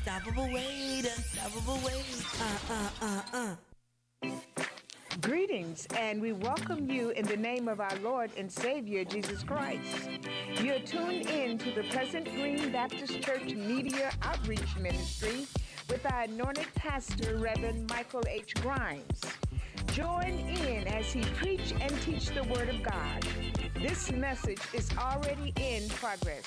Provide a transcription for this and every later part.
Unstoppable weight, unstoppable weight. Greetings, and we welcome you in the name of our Lord and Savior, Jesus Christ. You're tuned in to the Pleasant Green Baptist Church Media Outreach Ministry with our anointed pastor, Reverend Michael H. Grimes. Join in as he preach and teach the Word of God. This message is already in progress.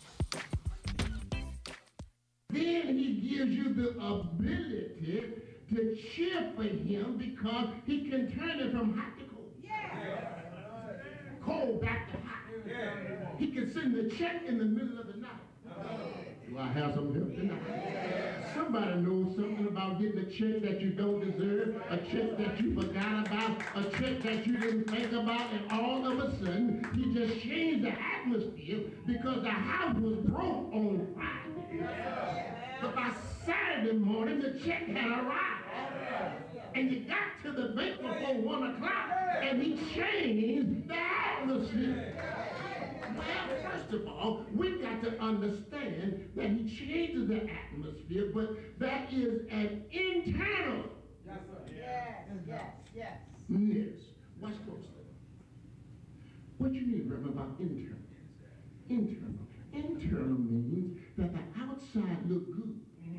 Then he gives you the ability to cheer for him because he can turn it from hot to cold. Yeah. Cold back to hot. Yeah. He can send the check in the middle of the night. Do I have some help tonight? Yeah. Somebody knows something about getting a check that you don't deserve, a check that you forgot about, a check that you didn't think about, and all of a sudden he just changed the atmosphere because the house was broke on Friday. Yeah. But by Saturday morning the check had arrived. And you got to the bank before 1 o'clock and he changed the atmosphere. Well, first of all, we got to understand that he changes the atmosphere, but that is an internal. Yes, sir. Yes. Yes. Watch closely. What you mean, Reverend, about internal? Internal. Internal means that the outside look good.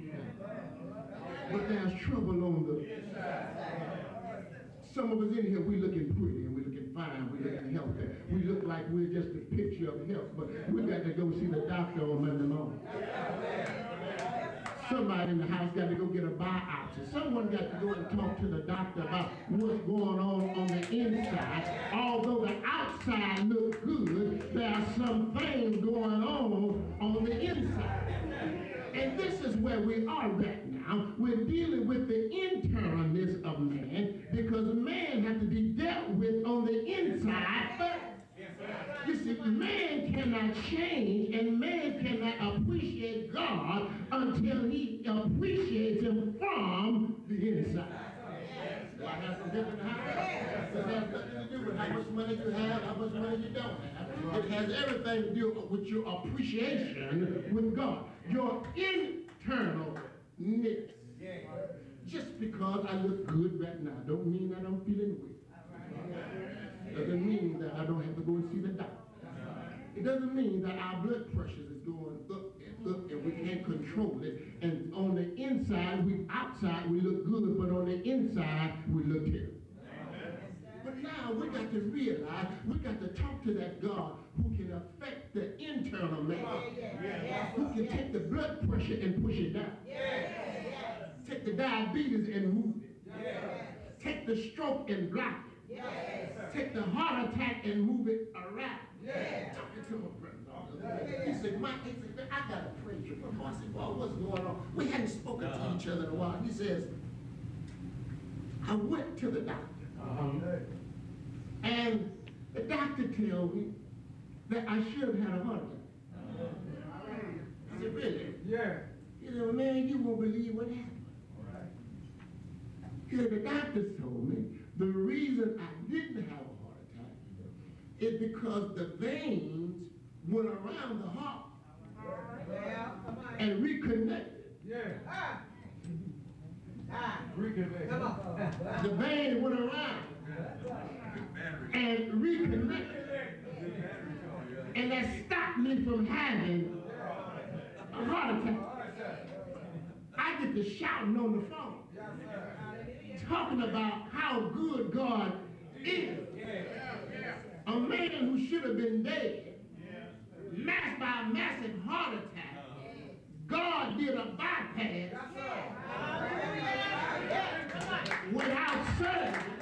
But there's trouble on the inside. Some of us in here, we looking pretty and we looking fine, we looking healthy. We look like we're just a picture of health, but we got to go see the doctor on Monday morning. Somebody in the house got to go get a biopsy. Someone got to go and talk to the doctor about what's going on the inside. Although the outside looks good, there are some things going on the inside. And this is where we are right now. We're dealing with the internalness of man because man has to be dealt with on the inside first. You see, man cannot change and man cannot appreciate God until he appreciates him from the inside. Do I have some different house? It has nothing to do with how much money you have, how much money you don't have. It has everything to do with your appreciation with God. Your internalness. Just because I look good right now don't mean that I'm feeling weak. Doesn't mean that I don't have to go and see the doctor. It doesn't mean that our blood pressure is going up and we can't control it. And on the inside, outside we look good, but on the inside we look terrible. But now we got to realize, we got to talk to that God who can affect the internal man. Who can take the blood pressure and push it down. Take the diabetes and move it. Take the stroke and block it. Take the heart attack and move it around. Talking to my brother. He said, Mike, I got to pray for you. I said, well, what's going on? We hadn't spoken to each other in a while. He says, I went to the doctor. And the doctor told me that I should have had a heart attack. I said, really? Yeah. He said, well, man, you won't believe what happened. He said, the doctor told me the reason I didn't have a heart attack is because the veins went around the heart and reconnected. Reconnected. The vein went around and reconnected. And that stopped me from having a heart attack. I get to shouting on the phone, talking about how good God is. A man who should have been dead, masked by a massive heart attack, God did a bypass without surgery.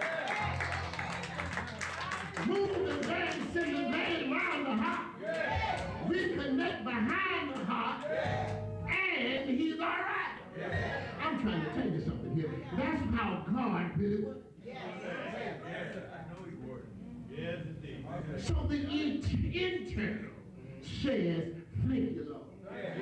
Move the vein, send the vein around the heart, reconnect behind the heart, and he's all right. I'm trying to tell you something here. That's how God really works. I know he works. Yes, indeed. So the internal says, thank you, Lord.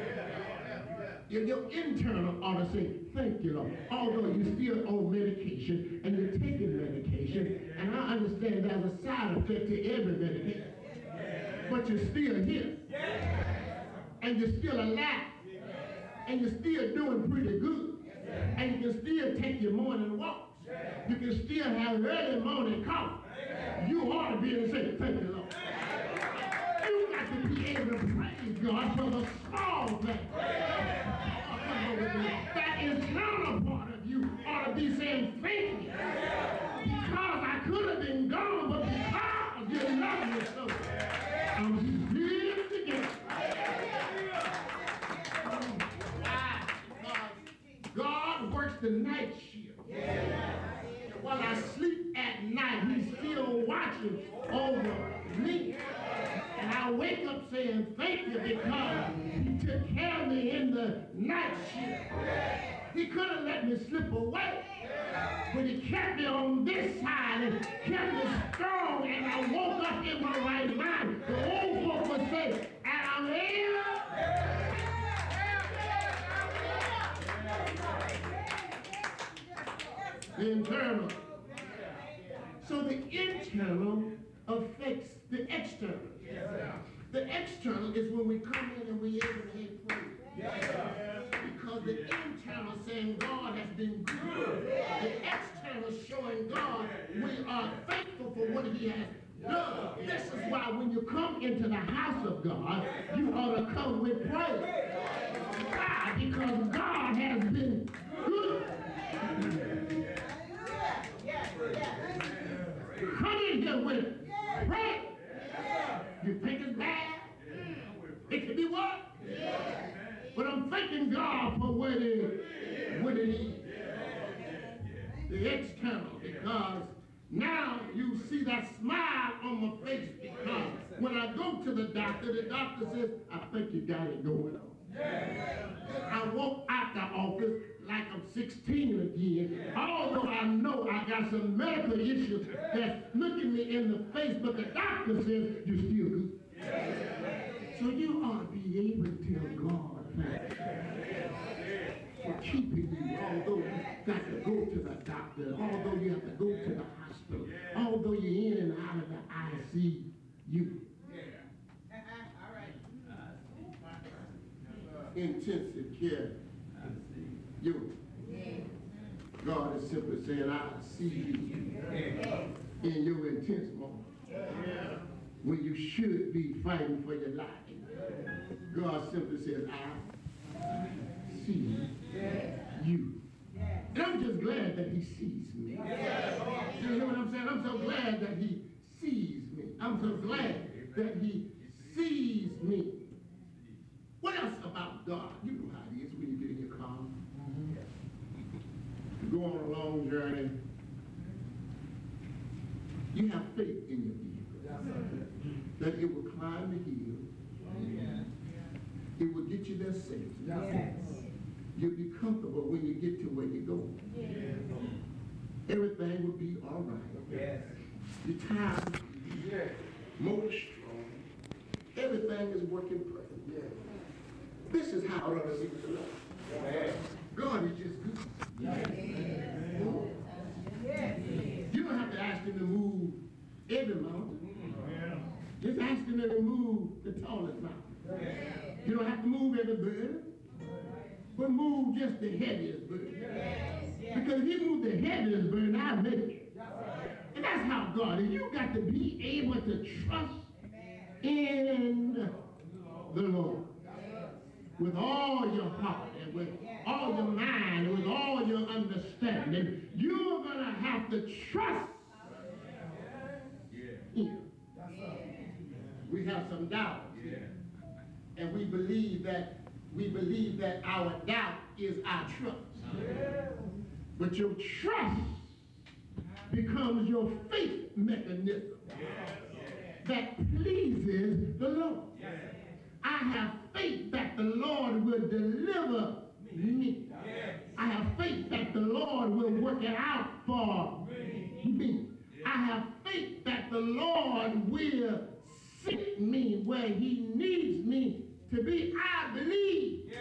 Your internal ought to say, thank you, Lord. Although you're still on medication and you're taking medication, and I understand there's a side effect to every medication, but you're still here. And you're still alive. and you're still doing pretty good. And you can still take your morning walks. You can still have early morning coffee. You ought to be able to say, thank you, Lord. You got to be able to praise God for the small things. That internal part of you ought to be saying, thank you. Because I could have been gone, but because you love me so, I'm still together. God works the night shift. While I sleep at night, he's still watching over me. And I wake up saying thank you because he took care of me in the night shift. He could have let me slip away, but he kept me on this side and kept me strong, and I woke up in my right mind. The old folk would say, and I'm here. The internal. So the internal affects the external. The external is when we come in and we're able to have praise. Because the internal saying God has been good. The external showing God we are thankful for what he has done. This is why when you come into the house of God, you ought to come with praise. Why? Because God has been good. Come in here with praise. You think it's bad? It could be what? But I'm thanking God for what it is. The external, because now you see that smile on my face, because when I go to the doctor says, I think you got it going on. I walk out the office like I'm 16 again, although I know I got some medical issues that's looking me in the face, but the doctor says, you're still good. So you ought to be able to tell God thank you for keeping you, although you got to go to the doctor, although you have to go to the hospital, although you're in and out of the ICU. Intensive care. You. God is simply saying, I see you in your intense moment. When you should be fighting for your life. God simply says, I see you. And I'm just glad that he sees me. You hear what I'm saying? I'm so glad that he sees me. I'm so glad that he sees me. What else about God? You know how it is when you get in your car. You go on a long journey. You have faith in your vehicle. That it will climb the hill. It will get you there safely. You'll be comfortable when you get to where you're going. Everything will be all right. Your tires will be motor strong. Everything is working perfect. This is how it ought to be with the Lord. God is just good. You don't have to ask him to move every mountain. Just ask him to move the tallest mountain. You don't have to move every bird, but move just the heaviest bird. Because if you move the heaviest bird, I'll make it. And that's how God is. You got to be able to trust in the Lord. With all your heart and with all your mind and with all your understanding, you're going to have to trust him. We have some doubt. And we believe that our doubt is our trust. But your trust becomes your faith mechanism that pleases the Lord. I have faith that the Lord will deliver me. I have faith that the Lord will work it out for me. I have faith that the Lord will sit me where he needs me to be. I believe.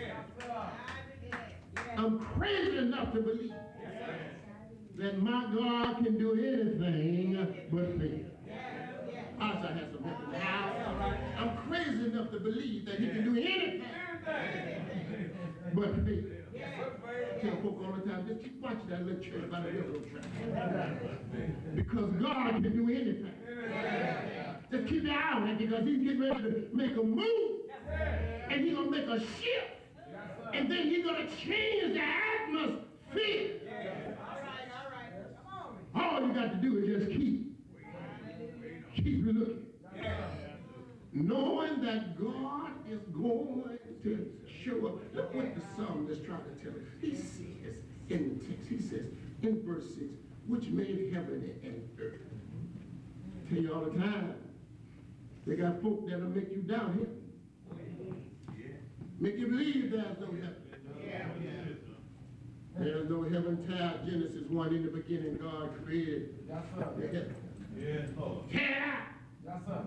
I'm crazy enough to believe that my God can do anything but fail. I have some help in the house. I'm crazy enough to believe that he can do anything But faith. I tell folk all the time, just keep watching that little church by the railroad track. Because God can do anything. Just keep your eye on it, because he's getting ready to make a move. And he's going to make a shift. And then he's going to change the atmosphere. All you got to do is just keep looking. Knowing that God is going to show up. Look what the psalmist is trying to tell us. He says in the text, he says in verse 6, which made heaven and earth. I tell you all the time, they got folk that'll make you doubt him. Make you believe there's no heaven. There's no heaven. Genesis 1, in the beginning, God created the heaven. Tear it out.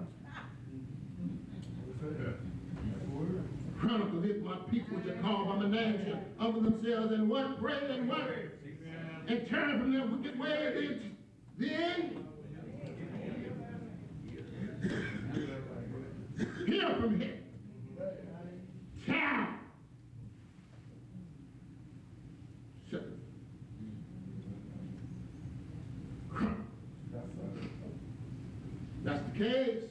Chronicles, if my people which are called by my name shall humble themselves and what? Pray and what? And turn from their wicked ways, then hear from him. Shout. That's the case.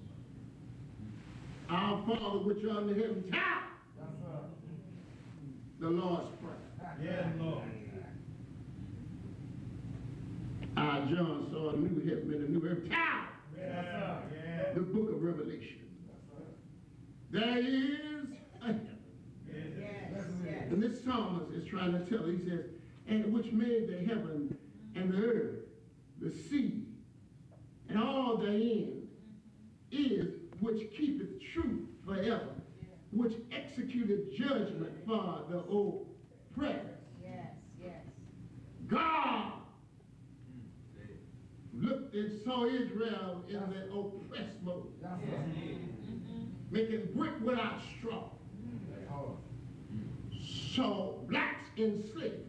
Our Father which art in heaven, shout. The Lord's Prayer. Yes, Lord. Our John saw a new heaven and a new earth. Shout. Yes, the book of Revelation. There is a heaven. And this psalmist is trying to tell, he says, and which made the heaven and the earth, the sea, and all therein is, which keepeth truth forever, which executed judgment for the oppressed. God looked and saw Israel in the oppressed mode, making brick without straw. So blacks in slavery.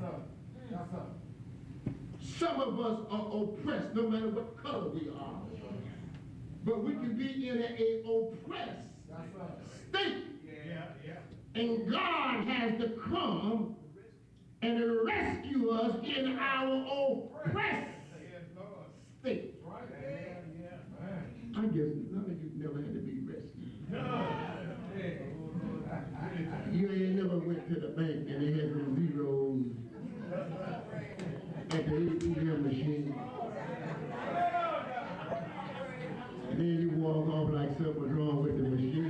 Some of us are oppressed no matter what color we are. But we can be in an oppressed state. And God has to come and rescue us in our oppressed state. I guess none of you never had to be rescued. You ain't never went to the bank and they had some zeros at the ATM machine. And then you walk off like something was wrong with the machine.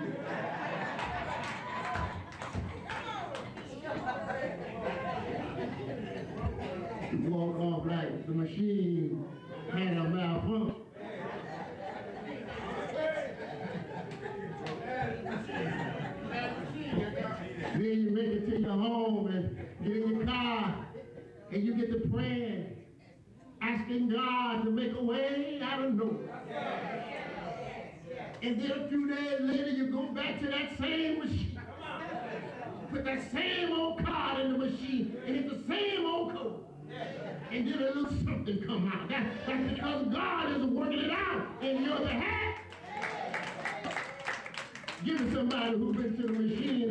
You walk off like the machine had a malfunction. Then you make it to your home and get in your car and you get to praying, asking God to make a way out of nowhere. And then a few days later you go back to that same machine, put that same old card in the machine and hit the same old code. And then a little something come out. That's because God is working it out in your behalf. Give it somebody who's been to the machine